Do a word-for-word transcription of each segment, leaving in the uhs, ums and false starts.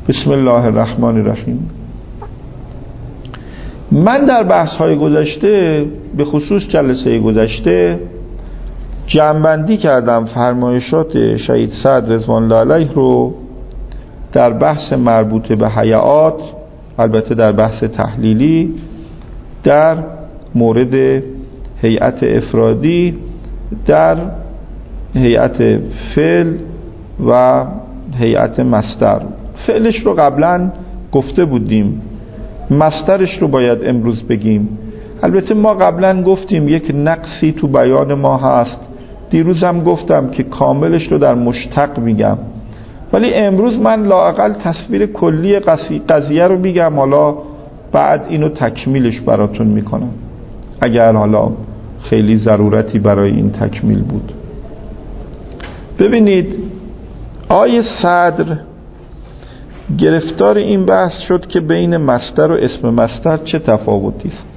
بسم الله الرحمن الرحیم. من در بحث های گذشته، به خصوص جلسه گذشته، جمع‌بندی کردم فرمایشات شهید سعد رضوان الله علیه رو در بحث مربوط به هیئات، البته در بحث تحلیلی، در مورد هیئت افرادی، در هیئت فعل و هیئت مصدر. فعلش رو قبلا گفته بودیم، مصدرش رو باید امروز بگیم. البته ما قبلا گفتیم یک نقصی تو بیان ما هست، دیروزم گفتم که کاملش رو در مشتق میگم، ولی امروز من لااقل تصویر کلی قضیه رو میگم، حالا بعد اینو تکمیلش براتون میکنم اگر حالا خیلی ضرورتی برای این تکمیل بود. ببینید آیه صدر گرفتار این بحث شد که بین مصدر و اسم مصدر چه تفاوتی است.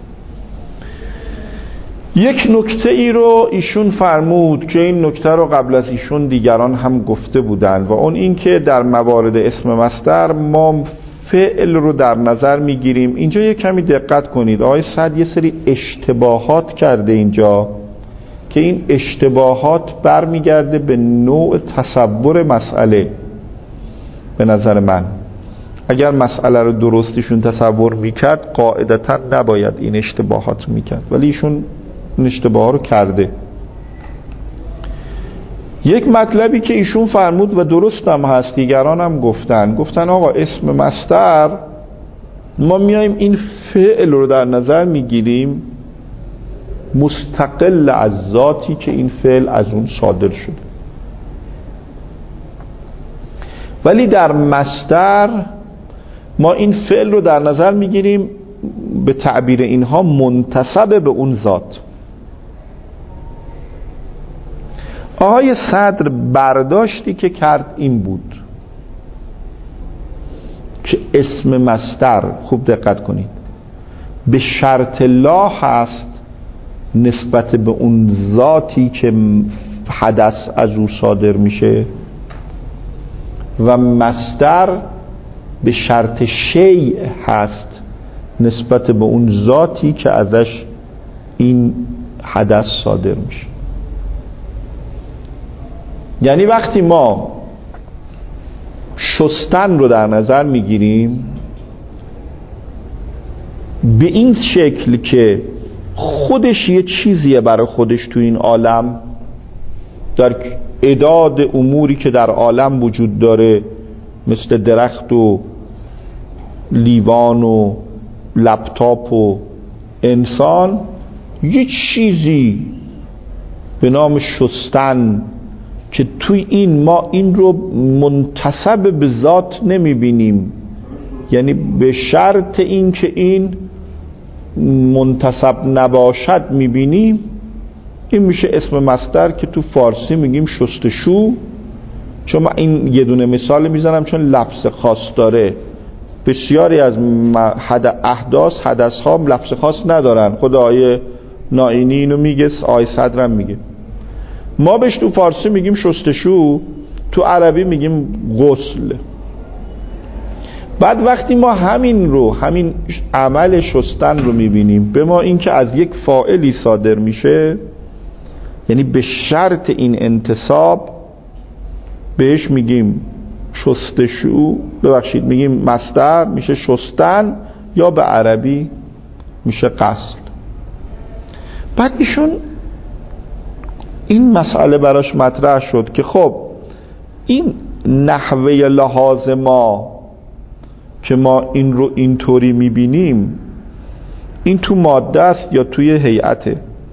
یک نکته ای رو ایشون فرمود که این نکته رو قبل از ایشون دیگران هم گفته بودند و اون این که در موارد اسم مصدر ما فعل رو در نظر میگیریم. اینجا یک کمی دقت کنید، آقای سعد یه سری اشتباهات کرده اینجا که این اشتباهات برمیگرده به نوع تصور مسئله. به نظر من اگر مسئله رو درستشون تصور میکرد قاعدتا نباید این اشتباهات میکرد، ولی ایشون این اشتباه رو کرده. یک مطلبی که ایشون فرمود و درست هم هست، دیگران هم گفتن گفتن آقا اسم مصدر ما میایم این فعل رو در نظر میگیریم مستقل از ذاتی که این فعل از اون صادر شده، ولی در مصدر ما این فعل رو در نظر میگیریم به تعبیر اینها منتسب به اون ذات. آقای صدر برداشتی که کرد این بود که اسم مصدر، خوب دقت کنید، به شرط لا هست نسبت به اون ذاتی که حدث از او صادر میشه و مصدر به شرط شیء هست نسبت به اون ذاتی که ازش این حدث صادر میشه. یعنی وقتی ما شستن رو در نظر میگیریم به این شکل که خودش یه چیزیه برای خودش تو این عالم، در اعداد اموری که در عالم وجود داره مثل درخت و لیوان و لپتاپ و انسان، یه چیزی به نام شستن که توی این ما این رو منتسب به ذات نمیبینیم، یعنی به شرط این که این منتسب نباشد میبینیم، این میشه اسم مصدر که تو فارسی میگیم شستشو. چون من این یه دونه مثال میزنم چون لفظ خاص داره. بسیاری از احداث حدث ها لفظ خاص ندارن، خود آیه نائینی اینو میگه، آیه صدرم میگه. ما بهش تو فارسی میگیم شستشو، تو عربی میگیم غسل. بعد وقتی ما همین رو، همین عمل شستن رو میبینیم به ما این که از یک فاعلی صادر میشه، یعنی به شرط این انتصاب بهش میگیم شستشو، ببخشید میگیم مصدر، میشه شستن یا به عربی میشه غسل. بعد ایشون این مسئله براش مطرح شد که خب این نحوه لحاظ ما که ما این رو اینطوری میبینیم، این تو ماده است یا توی هیئته؟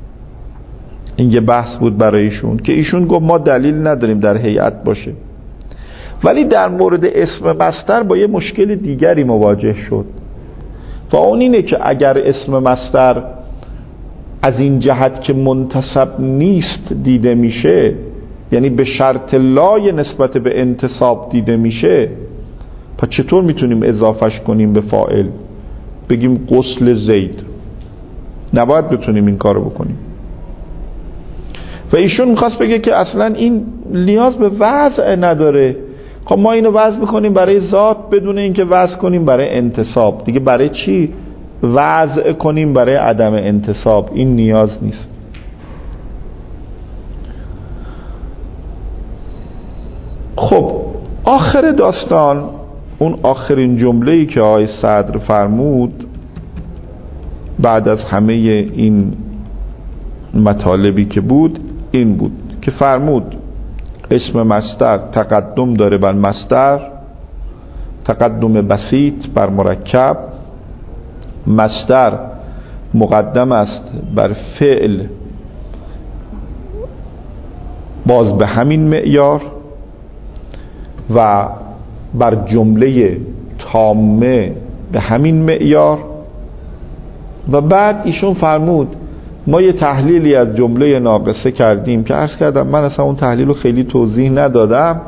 این یه بحث بود برای ایشون که ایشون گفت ما دلیل نداریم در هیئت باشه، ولی در مورد اسم مصدر با یه مشکل دیگری مواجه شد و اون اینه که اگر اسم مصدر از این جهت که منتسب نیست دیده میشه، یعنی به شرط لای نسبت به انتصاب دیده میشه، پس چطور میتونیم اضافهش کنیم به فاعل بگیم غسل زید؟ نباید بتونیم این کارو بکنیم. و ایشون میخواست بگه که اصلا این نیاز به وضع نداره، خب ما اینو وضع میکنیم برای ذات بدون اینکه وضع کنیم برای انتصاب. دیگه برای چی وضع کنیم برای عدم انتصاب؟ این نیاز نیست. خب آخر داستان، اون آخرین جمله‌ای که آقای صدر فرمود بعد از همه این مطالبی که بود، این بود که فرمود اسم مصدر تقدم داره بر مصدر، تقدم بسیط بر مرکب. مصدر مقدم است بر فعل باز به همین معیار و بر جمله تامه به همین معیار. و بعد ایشون فرمود ما یه تحلیلی از جمله ناقصه کردیم که عرض کردم من اصلا اون تحلیل رو خیلی توضیح ندادم،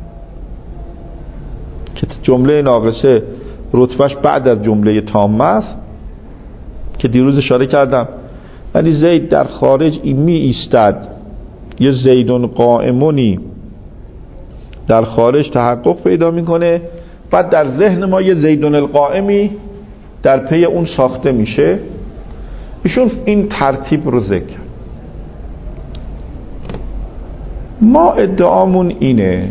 که جمله ناقصه رتبهش بعد از جمله تامه است که دیروز اشاره کردم. ولی زید در خارج این می ایستد، یه زیدون قائمونی در خارج تحقق پیدا میکنه، بعد در ذهن ما یه زیدون القائمی در پی اون ساخته میشه. ایشون این ترتیب رو ذکر. ما ادعامون اینه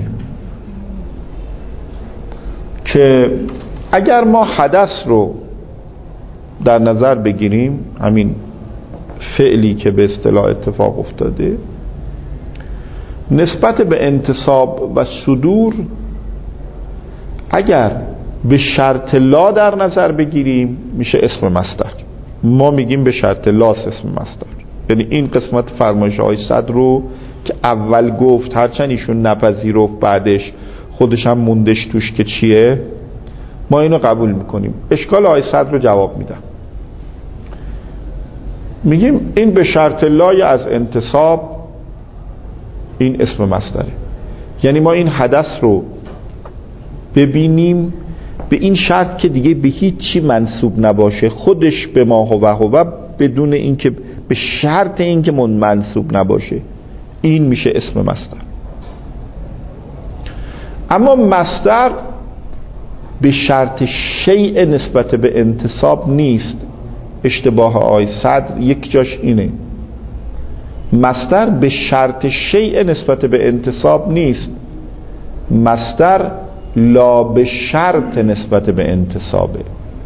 که اگر ما حدث رو در نظر بگیریم، همین فعلی که به اصطلاح اتفاق افتاده، نسبت به انتصاب و صدور اگر به شرط لا در نظر بگیریم میشه اسم مصدر. ما میگیم به شرط لاس اسم مصدر، یعنی این قسمت فرمایش های صدر رو که اول گفت هرچند ایشون نپذیرفت بعدش خودش هم موندش توش که چیه، ما اینو قبول میکنیم. اشکال های صدر رو جواب میدم. میگیم این به شرط لای از انتصاب این اسم مصدره، یعنی ما این حدث رو ببینیم به این شرط که دیگه به هیچ چی منسوب نباشه، خودش به ما هو هو بدون اینکه به شرط اینکه من منسوب نباشه، این میشه اسم مصدر. اما مصدر به شرط شیء نسبت به انتصاب نیست. اشتباه آی صدر یک جاش اینه، مصدر به شرط شیء نسبت به انتصاب نیست، مصدر لا به شرط نسبت به انتصابه.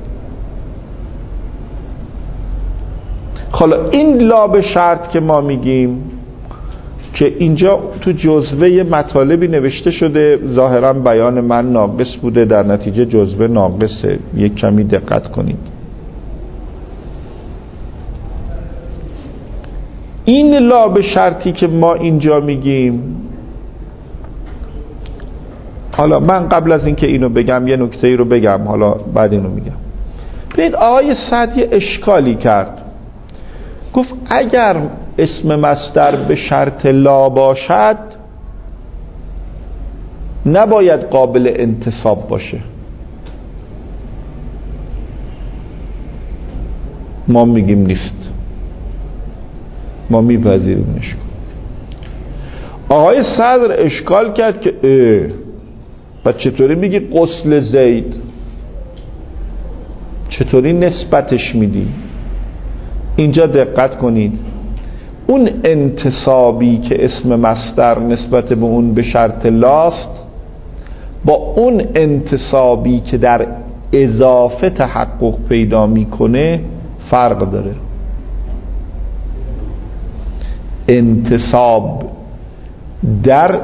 حالا این لا به شرط که ما میگیم که اینجا تو جزوه مطالبی نوشته شده، ظاهرا بیان من ناقص بوده، در نتیجه جزوه ناقصه، یک کمی دقت کنید. این لا به شرطی که ما اینجا میگیم، حالا من قبل از اینکه اینو بگم یه نکته ای رو بگم، حالا بعد اینو میگم. ببین آقای سعدی اشکالی کرد، گفت اگر اسم مصدر به شرط لا باشد نباید قابل انتصاب باشه. ما میگیم نیست، ما میپذیریمش. آقای صدر اشکال کرد که اه و چطوری میگی غسل زید، چطوری نسبتش میدی؟ اینجا دقت کنید، اون انتصابی که اسم مصدر نسبت به اون به شرط لاست با اون انتصابی که در اضافه تحقق پیدا میکنه فرق داره. انتصاب در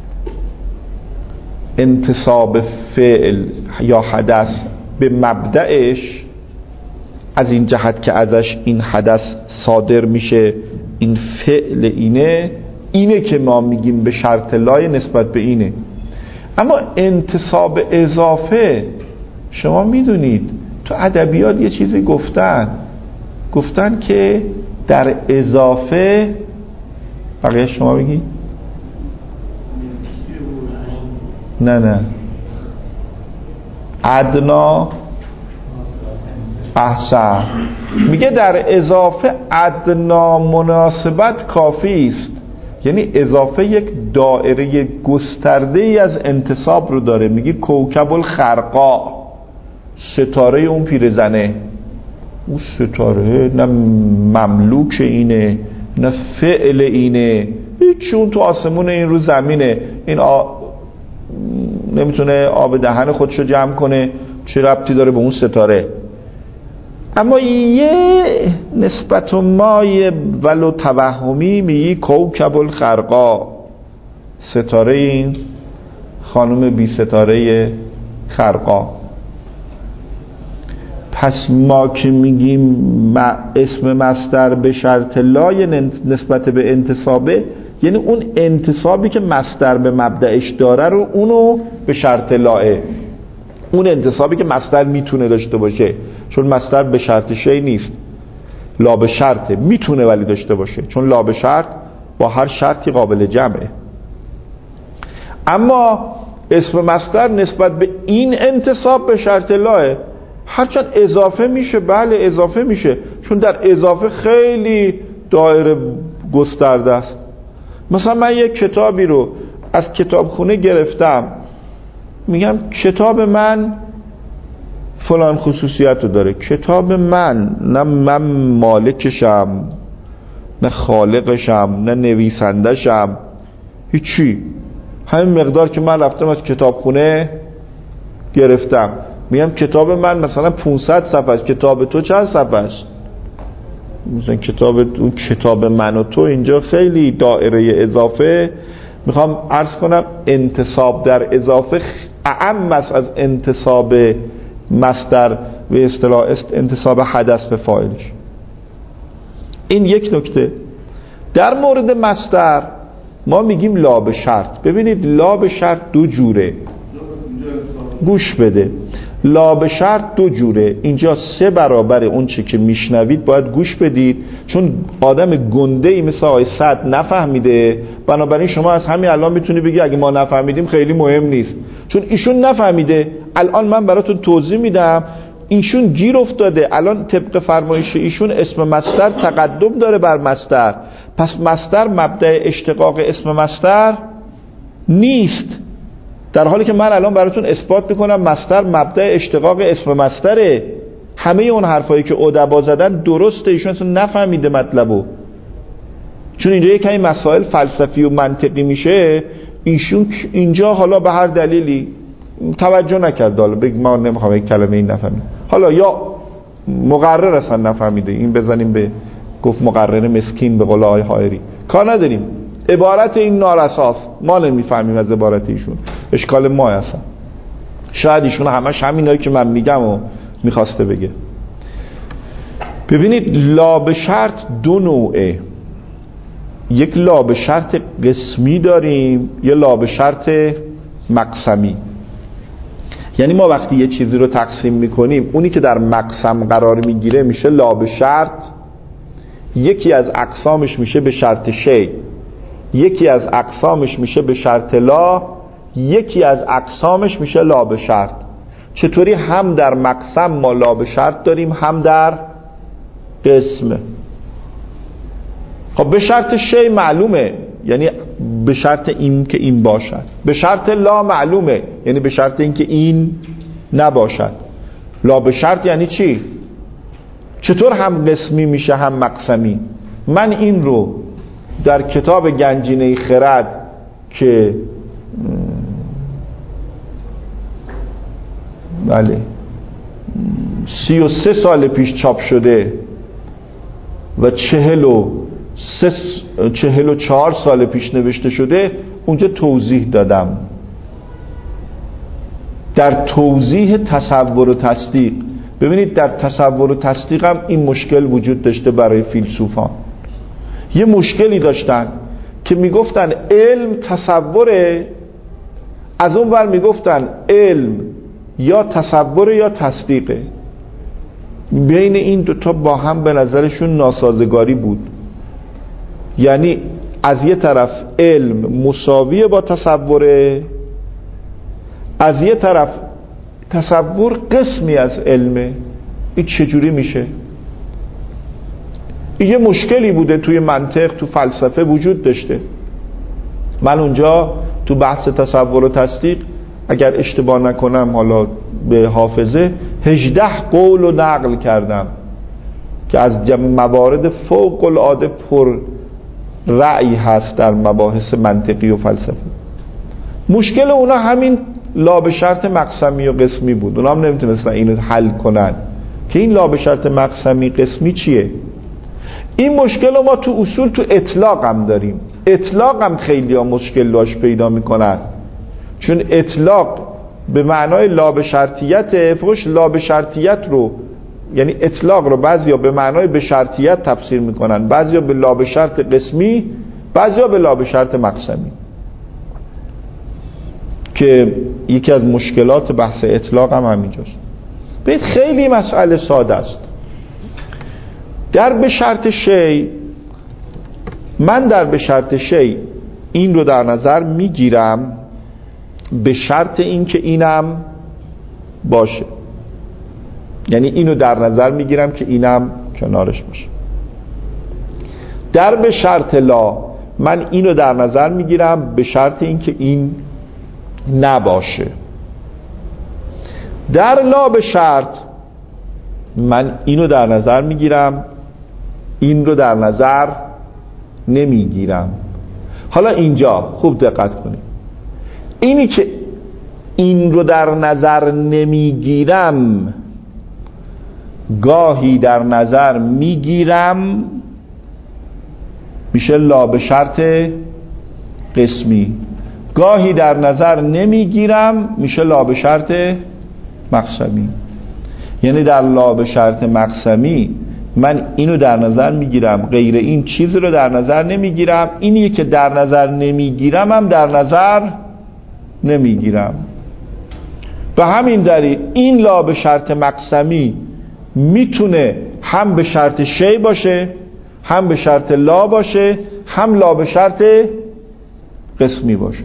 انتصاب فعل یا حدث به مبدأش، از این جهت که ازش این حدث صادر میشه، این فعل اینه اینه که ما میگیم به شرط لای نسبت به اینه. اما انتصاب اضافه، شما میدونید تو ادبیات یه چیزی گفتن گفتن که در اضافه، بقیه شما بگید. نه نه ادنا احسن، میگه در اضافه ادنا مناسبت کافی است یعنی اضافه یک دایره گسترده ای از انتصاب رو داره. میگی کوکب الخرقا، ستاره اون پیرزنه. اون ستاره نه مملوک اینه نه فعل اینه، هیچون تو آسمون این رو زمینه. این آ... نمیتونه آب دهن خودشو جمع کنه، چه ربطی داره به اون ستاره؟ اما یه نسبت و مای ولو توهمی میگی کوکب الخرقا، ستاره این خانم بی ستاره خرقا. پس ما که میگیم اسم مصدر به شرط لای نسبت به انتصابه، یعنی اون انتصابی که مصدر به مبدأش داره رو اونو به شرط لاه، اون انتصابی که مصدر میتونه داشته باشه، چون مصدر به شرط شی نیست، لا به شرطه، میتونه ولی داشته باشه، چون لا به شرط با هر شرطی قابل جمعه. اما اسم مصدر نسبت به این انتصاب به شرط لاه، هرچند اضافه میشه، بله اضافه میشه، چون در اضافه خیلی دایره گسترده است. مثلا من یک کتابی رو از کتابخونه گرفتم، میگم کتاب من فلان خصوصیت رو داره. کتاب من نه من مالکشم نه خالقشم نه نویسندشم، هیچی، همین مقدار که من رفتم از کتابخونه گرفتم. میگم کتاب من مثلا پانصد صفحه است، کتاب تو چند صفحه است؟ مثلا کتاب اون کتاب من و تو اینجا خیلی دایره اضافه. میخوام عرض کنم انتصاب در اضافه اعم است از انتصاب مصدر به اصطلاح انتصاب حدث به فاعلش. این یک نکته. در مورد مصدر ما میگیم لا به شرط. ببینید لا به شرط دو جوره، گوش بده. لا به شرط دو جوره. اینجا سه برابر اون چی که میشنوید باید گوش بدید، چون آدم گنده ای مثل آقای سعد نفهمیده، بنابراین شما از همین الان میتونی بگی اگه ما نفهمیدیم خیلی مهم نیست، چون ایشون نفهمیده. الان من براتون توضیح میدم، ایشون گیر افتاده. الان طبق فرمایش ایشون اسم مصدر تقدم داره بر مصدر، پس مصدر مبدأ اشتقاق اسم مصدر نیست، در حالی که من الان براتون اثبات میکنم مصدر مبدأ اشتقاق اسم مصدره. همه اون حرفایی که ادبا زدن درسته، ایشون اصلا نفهمیده مطلبو، چون اینجا یک کمی مسائل فلسفی و منطقی میشه، ایشون اینجا حالا به هر دلیلی توجه نکرد، حالا بگم ما نمیخوام یک کلمه این نفهمیم، حالا یا مقرر اصلا نفهمیده، این بزنیم به گفت مقرر مسکین به قول آقای حائری، کار نداریم، عبارت این نارساس، ما نمیفهمیم از عبارت ایشون، اشکال ما هستن. شاید ایشون همش همینایی که من میگم و میخواسته بگه. ببینید لا به شرط دو نوعه، یک لا به شرط قسمی داریم، یه لا به شرط مقسمی. یعنی ما وقتی یه چیزی رو تقسیم میکنیم، اونی که در مقسم قرار میگیره میشه لا به شرط، یکی از اقسامش میشه به شرط شی، یکی از اقسامش میشه به شرط لا، یکی از اقسامش میشه لا به شرط. چطوری؟ هم در مقسم ما لا به شرط داریم، هم در قسم. خب به شرط شی معلومه، یعنی به شرط این که این باشد. به شرط لا معلومه، یعنی به شرط این که این نباشد. لا به شرط یعنی چی؟ چطور هم قسمی میشه هم مقسمی؟ من این رو در کتاب گنجینه خرد که بله سی و سه سال پیش چاپ شده و چهل و سه چهل و چهار سال پیش نوشته شده، اونجا توضیح دادم. در توضیح تصور و تصدیق، ببینید در تصور و تصدیق هم این مشکل وجود داشته برای فیلسوفان. یه مشکلی داشتن که میگفتن علم تصوره، از اون ور میگفتن علم یا تصوره یا تصدیقه. بین این دوتا با هم به نظرشون ناسازگاری بود. یعنی از یه طرف علم مساویه با تصوره، از یه طرف تصور قسمی از علمه. این چجوری میشه؟ یه مشکلی بوده توی منطق، تو فلسفه وجود داشته. من اونجا تو بحث تصور و تصدیق اگر اشتباه نکنم حالا به حافظه هجده قول رو نقل کردم که از موارد فوق العاده پر رأی هست در مباحث منطقی و فلسفی. مشکل اونا همین لا به شرط مقسمی و قسمی بود. اونا هم نمیتونستن اینو حل کنن که این لا به شرط مقسمی قسمی چیه. این مشکل رو ما تو اصول تو اطلاق هم داریم. اطلاق هم خیلی ها مشکل داشت پیدا میکنن، چون اطلاق به معنای لا به شرطیت فوش لا به شرطیت رو، یعنی اطلاق رو بعضیا به معنای به شرطیت تفسیر میکنن، بعضیا به لا به شرط قسمی، بعضیا به لا به شرط مقسمی، که یکی از مشکلات بحث اطلاق هم همینجاست. ببینید خیلی مسئله ساده است. در به شرط شی، من در به شرط شی این رو در نظر میگیرم به شرط این که اینم باشه، یعنی اینو در نظر میگیرم که اینم کنارش باشه. در به شرط لا من اینو در نظر میگیرم به شرط این که این نباشه. در لا به شرط من اینو در نظر میگیرم، این رو در نظر نمیگیرم. حالا اینجا خوب دقت کنید، اینی که این رو در نظر نمیگیرم گاهی در نظر میگیرم میشه لا به شرط قسمی، گاهی در نظر نمیگیرم میشه لا به شرط مقسمی. یعنی در لا به شرط مقسمی من اینو در نظر میگیرم، غیر این چیز رو در نظر نمیگیرم. اینی که در نظر نمیگیرم هم در نظر نمیگیرم. به همین دلیل این لا به شرط مقسمی میتونه هم به شرط شی باشه، هم به شرط لا باشه، هم لا به شرط قسمی باشه،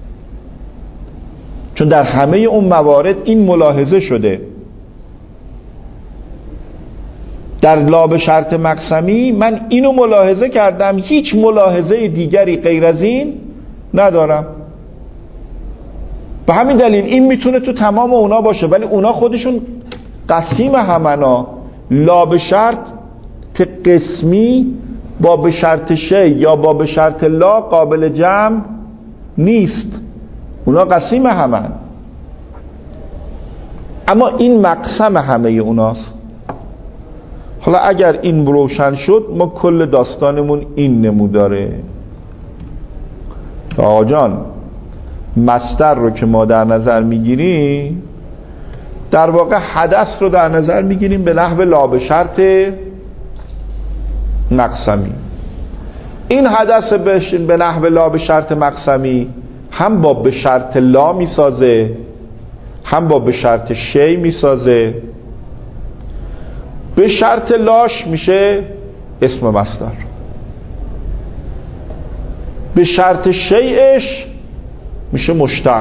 چون در همه اون موارد این ملاحظه شده. در لا به شرط مقسمی من اینو ملاحظه کردم، هیچ ملاحظه دیگری غیر از این ندارم. به همین دلیل این میتونه تو تمام اونا باشه، ولی اونا خودشون قسیم همنا. لا به شرط که قسمی با به شرط شی یا با به شرط لا قابل جمع نیست، اونا قسیم همن، اما این مقسم همه اوناست. حالا اگر این روشن شد ما کل داستانمون این نموداره. آقا جان مصدر رو که ما در نظر میگیریم در واقع حدث رو در نظر میگیریم به نحو لا به شرط مقسمی. این حدث به نحو لا به شرط مقسمی هم با به شرط لا میسازه، هم با به شرط شی میسازه. به شرط لاش میشه اسم مصدر، به شرط شیعش میشه مشتق.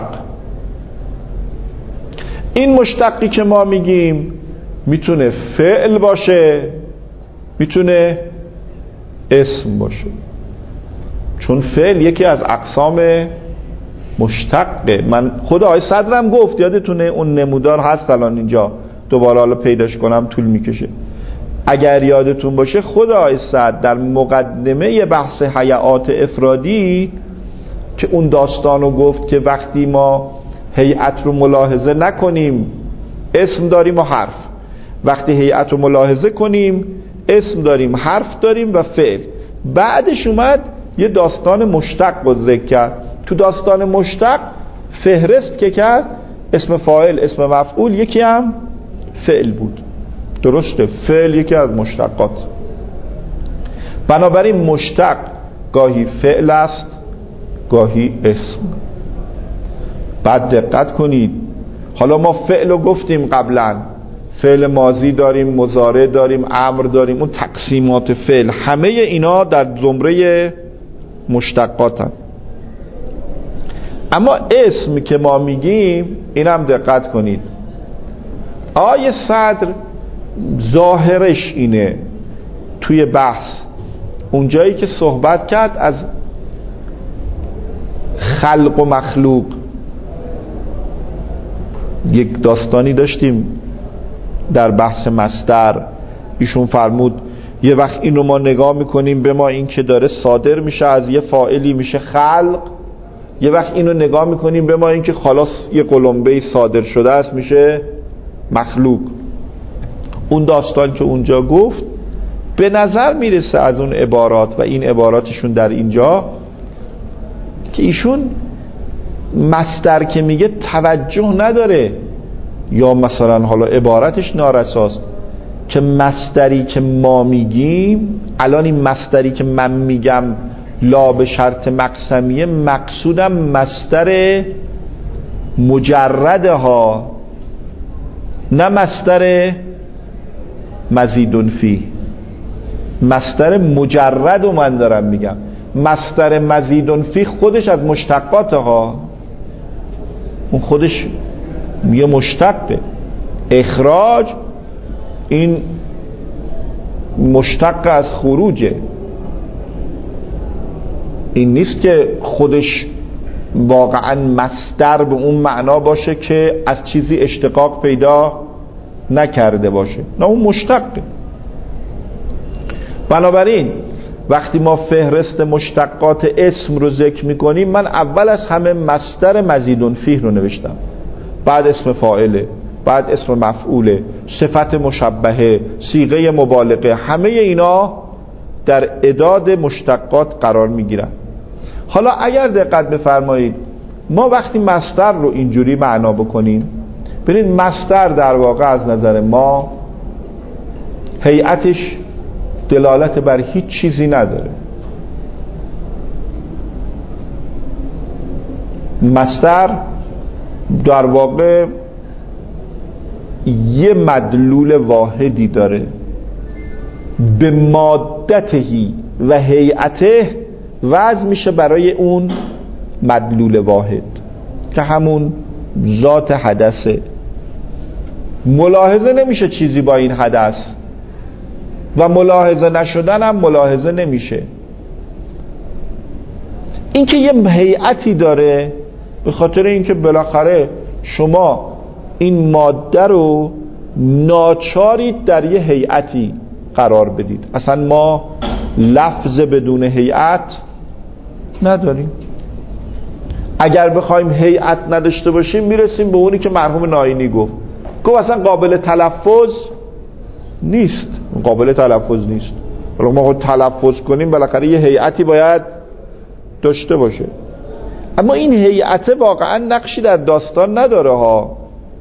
این مشتقی که ما میگیم میتونه فعل باشه، میتونه اسم باشه، چون فعل یکی از اقسام مشتقه. من خود آقای صدرم گفت، یادتونه اون نمودار هست الان اینجا، دوباره حالا پیداش کنم طول میکشه. اگر یادتون باشه خود آقای صدر در مقدمه بحث هیئات افرادی که اون داستانو گفت که وقتی ما هیئت رو ملاحظه نکنیم اسم داریم و حرف، وقتی هیئت رو ملاحظه کنیم اسم داریم، حرف داریم و فعل. بعدش اومد یه داستان مشتق رو ذکر کرد. تو داستان مشتق فهرست که کرد اسم فاعل، اسم مفعول، یکی هم فعل بود. درسته، فعل یکی از مشتقات. بنابراین مشتق گاهی فعل است گاهی اسم. بعد دقت کنید، حالا ما فعل رو گفتیم قبلا، فعل ماضی داریم، مضارع داریم، امر داریم، اون تقسیمات فعل همه اینا در زمره مشتقاتن. اما اسم که ما میگیم اینم دقت کنید، آیه صدر ظاهرش اینه توی بحث اونجایی که صحبت کرد از خلق و مخلوق. یک داستانی داشتیم در بحث مصدر، ایشون فرمود یه وقت اینو ما نگاه میکنیم به ما این که داره صادر میشه از یه فاعلی میشه خلق، یه وقت اینو نگاه میکنیم به ما این که خلاص یه قلمبه صادر شده است میشه مخلوق. اون داستان که اونجا گفت به نظر میرسه از اون عبارات و این عباراتشون در اینجا که ایشون مصدر که میگه توجه نداره، یا مثلا حالا عبارتش نارساست که مصدری که ما میگیم الان این مصدری که من میگم لا به شرط مقسمیه، مقصودم مصدر مجرده ها، نه مصدر مزیدون فی. مصدر مجرد رو من دارم میگم، مصدر مزیدون فی خودش از مشتقات ها، اون خودش یه مشتقه. اخراج این مشتق از خروجه، این نیست که خودش واقعا مصدر به اون معنا باشه که از چیزی اشتقاق پیدا نکرده باشه، نه اون مشتقه. بنابراین وقتی ما فهرست مشتقات اسم رو ذکر میکنیم، من اول از همه مصدر مزیدون فیه رو نوشتم، بعد اسم فاعله، بعد اسم مفعوله، صفت مشبهه، صیغه مبالغه، همه اینا در اعداد مشتقات قرار میگیرن. حالا اگر دقت بفرمایید ما وقتی مصدر رو اینجوری معنا بکنیم، ببینید مصدر در واقع از نظر ما هیئتش دلالت بر هیچ چیزی نداره. مصدر در واقع یه مدلول واحدی داره، به مادتهی و هیئته وضع میشه برای اون مدلول واحد که همون ذات حدثه. ملاحظه نمیشه چیزی با این حدث و ملاحظه نشدن هم ملاحظه نمیشه. این که یه هیئتی داره به خاطر اینکه بالاخره شما این ماده رو ناچارید در یه هیئتی قرار بدید. اصلا ما لفظ بدون هیئت نداریم. اگر بخوایم هیئت نداشته باشیم میرسیم به اونی که مرحوم ناینی گفت گفت اصلا قابل تلفظ نیست، قابل تلفظ نیست. ولی ما خود تلفظ کنیم بالاخره یه هیئتی باید داشته باشه. اما این هیئت واقعا نقشی در داستان نداره ها.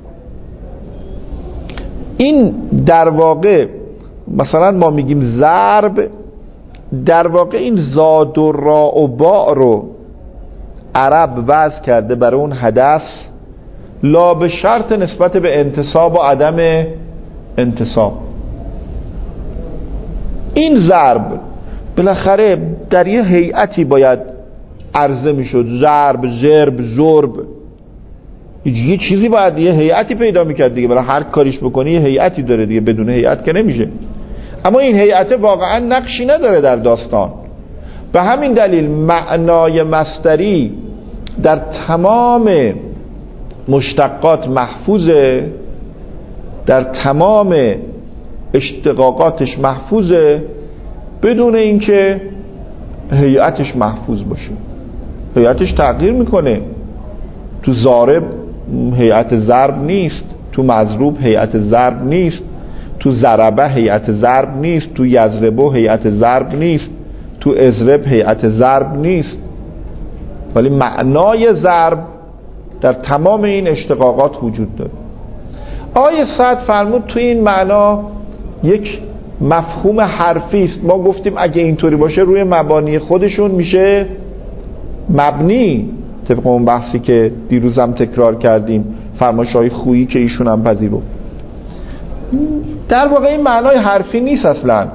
این در واقع مثلا ما میگیم ضرب، در واقع این زاد و را و با رو عرب وضع کرده برای اون حدث، لا به شرط نسبت به انتصاب و عدم انتصاب. این ضرب بالاخره در یه هیئتی باید عرضه میشد، ضرب، ضرب، ضرب، یه چیزی باید یه هیئتی پیدا میکرد دیگه. برای هر کاریش بکنی یه هیئتی داره دیگه، بدون هیئت که نمیشه. اما این هیئت واقعا نقشی نداره در داستان. به همین دلیل معنای مصدری در تمام مشتقات محفوظه، در تمام اشتقاقاتش محفوظه، بدون اینکه هیئتش محفوظ باشه. هیئتش تغییر میکنه. تو ضارب هیئت ضرب نیست، تو مضروب هیئت ضرب نیست، تو ضربه هیئت ضرب نیست، تو یضربه هیئت ضرب نیست، تو اضرب هیئت ضرب نیست. ولی معنای ضرب در تمام این اشتقاقات وجود داره. آیه سعد فرمود تو این معنا یک مفهوم حرفی است. ما گفتیم اگه اینطوری باشه روی مبانی خودشون میشه مبنی، طبق اون بحثی که دیروزم تکرار کردیم، فرمایش‌های خویی که ایشون هم پذیرفت. در واقع این معنای حرفی نیست اصلا.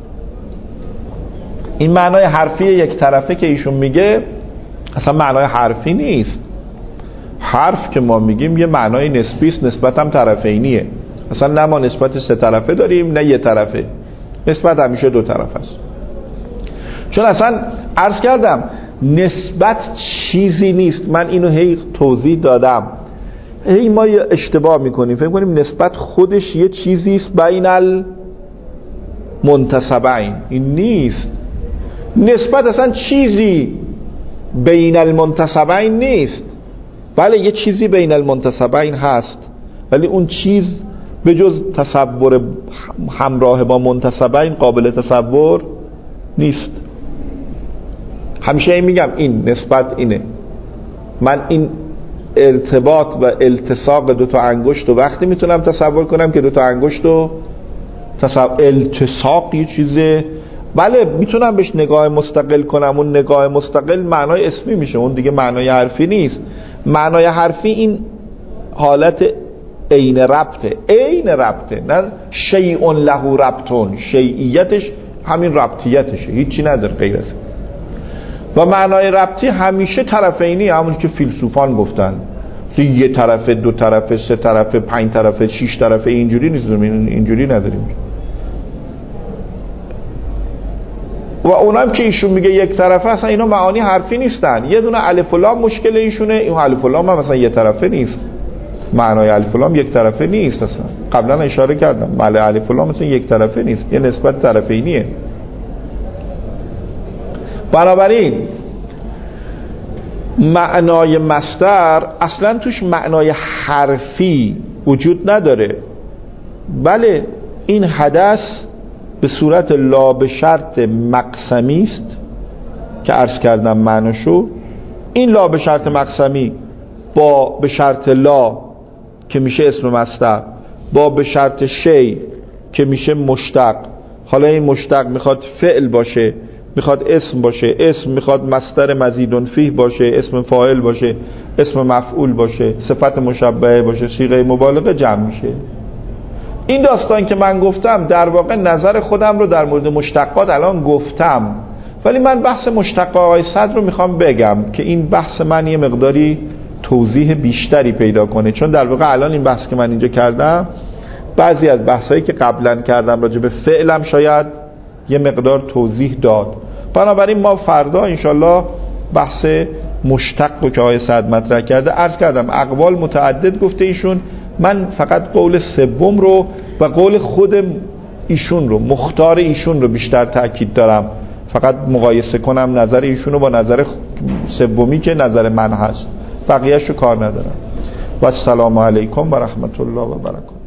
این معنای حرفی یک طرفه که ایشون میگه اصلا معنای حرفی نیست. حرف که ما میگیم یه معنای نسبی است، نسبت هم طرفینیه. اصلا نه ما نسبت سه طرفه داریم نه یه طرفه، نسبت همیشه دو طرف است. چون اصلا عرض کردم نسبت چیزی نیست. من اینو هی توضیح دادم، هی ما اشتباه میکنیم، فکر کنیم نسبت خودش یه چیزی است بین المنتسبین. این نیست. نسبت اصلا چیزی بین المنتسبین نیست. بله یه چیزی بین المنتسبین هست، ولی اون چیز به جز تصور همراه با منتسبین قابل تصور نیست. همیشه این میگم این نسبت اینه. من این ارتباط و التصاق دو تا انگشت رو وقتی میتونم تصور کنم که دو تا انگشت رو تصور... التصاق یه چیزه، بله میتونم بهش نگاه مستقل کنم. اون نگاه مستقل معنای اسمی میشه، اون دیگه معنای حرفی نیست. معنای حرفی این حالت عین ربطه، عین ربطه، نه شیء له ربطون، شیعیتش همین ربطیتشه، هیچی نداره غیر از. و معنای ربطی همیشه طرفینی، همون که فیلسوفان گفتن، یه طرفه، دو طرفه، سه طرفه، پنج طرفه، شش طرفه، اینجوری نیست، اینجوری نداریم. و اونم که ایشون میگه یک طرفه، اصلا اینا معانی حرفی نیستن. یه دونه الف و لام مشکل ایشونه، این الف و لام هم مثلا یه طرفه نیست. معنای الف و لام یک طرفه نیست اصلا. قبلا اشاره کردم بله الف و لام مثلا یک طرفه نیست، یه نسبت طرفینیه. بنابراین معنای مصدر اصلا توش معنای حرفی وجود نداره. بله این حدث به صورت لا به شرط مقسمی است که عرض کردم معناشو. این لا به شرط مقسمی با به شرط لا که میشه اسم مصدر، با به شرط شی که میشه مشتق. حالا این مشتق میخواد فعل باشه، میخواد اسم باشه، اسم میخواد مصدر مزیدون فیه باشه، اسم فاعل باشه، اسم مفعول باشه، صفت مشبهه باشه، صیغه مبالغه جمع میشه. این داستان که من گفتم در واقع نظر خودم رو در مورد مشتقات الان گفتم، ولی من بحث مشتق آقای صدر رو میخوام بگم که این بحث من یه مقداری توضیح بیشتری پیدا کنه، چون در واقع الان این بحث که من اینجا کردم بعضی از بحثایی که قبلا کردم راجع به فعلم شاید یه مقدار توضیح داد. بنابراین ما فردا انشالله بحث مشتق رو که آقای صدر مطرح کرده عرض کردم اقوال متعدد گفته ایشون، من فقط قول سوم رو و قول خود ایشون رو، مختار ایشون رو بیشتر تأکید دارم، فقط مقایسه کنم نظر ایشون رو با نظر سومی که نظر من هست، بقیه‌اش رو کار ندارم. و السلام علیکم و رحمت الله و برکاته.